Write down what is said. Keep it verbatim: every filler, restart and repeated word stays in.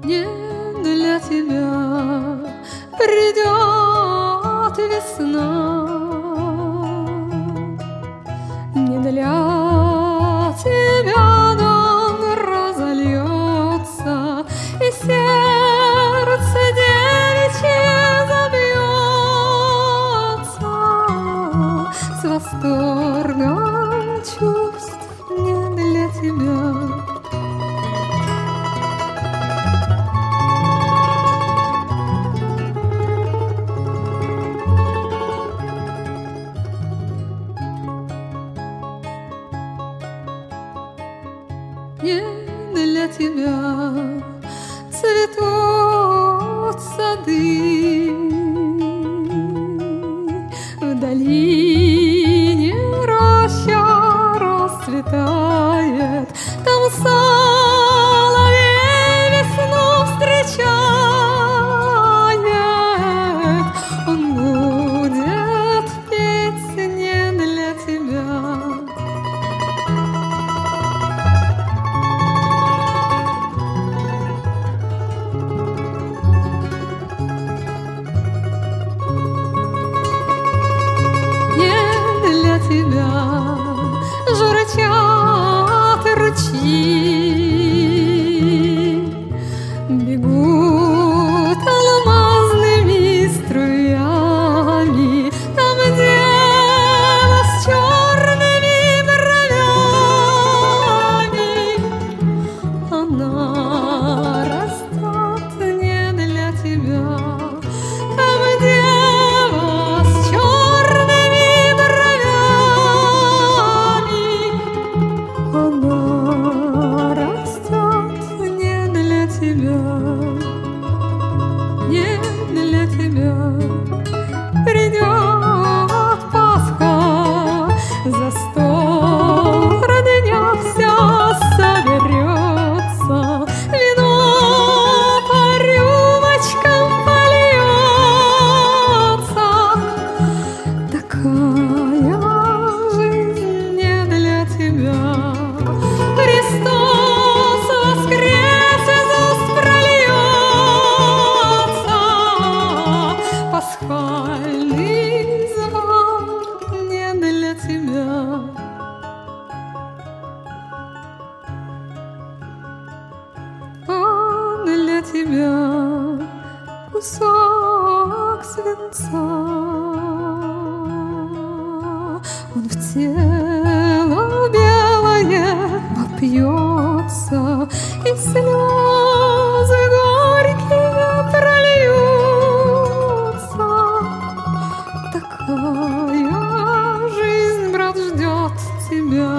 Не для тебя придет весна, не для тебя дом разольется, и сердце девичье забьется с восторгом чувств. Не для тебя. Не для тебя цветут сады, в долине роща расцветает, там соловей весну встречает. Он будет петь не для тебя. Тебя журчат ручьи, бегут алмазными струями, там дева с черными бровями. Она растет не для тебя. Там дева с черными она растет не для тебя, не для тебя. Придет Пасха, за стол родня вся соберется, вино по рюмочкам польется. Такая жизнь не для тебя. Христос воскрес, из уст прольется пасхальный звон не для тебя. Он для тебя кусок свинца, он в тело белое вопьется, и слезы горькие прольются. Такая жизнь, брат, ждет тебя.